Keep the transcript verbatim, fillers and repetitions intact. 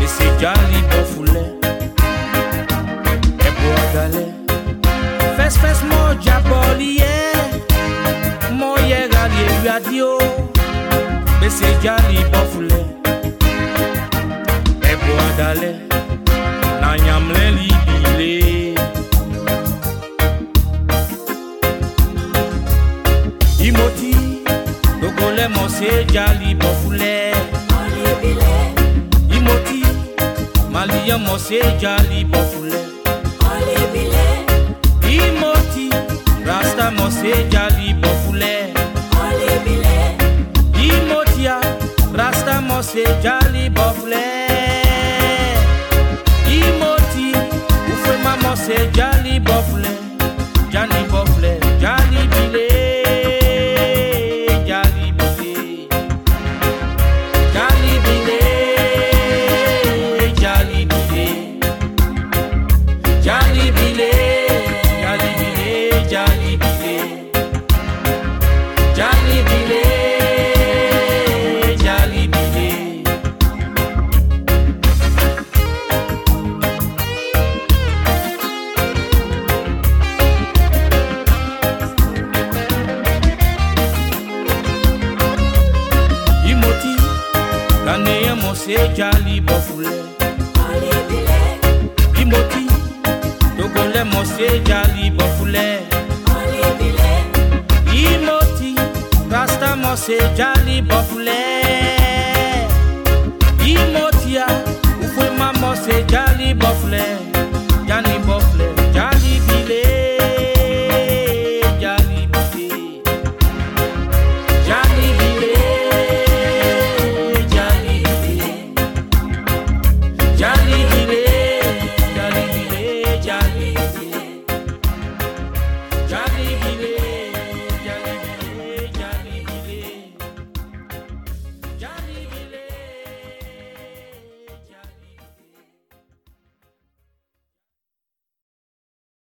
Jali bofule Ebo agale Fes fes mo jaboliye Mo ye gali radio Bese jali bofule Ebo agale Na nyamle libile Imoti Dogole mo se jali bofule Imoti Malia mo se jali bofule Olibile Imoti Rasta mo se jali bofule Olibile Imotia Rasta mo se jali bofule Imoti Ufema mo se jali bofule Jali bofule Jali bile Jali bile Jali bile Jali bile Jali bile Jali bile Jali bile Jali bile Imoti Kaneye mo se jali bofule Olibile Imoti Dogole mo se jali bofule Olibile Imoti Rasta mo se jali bofule Imoti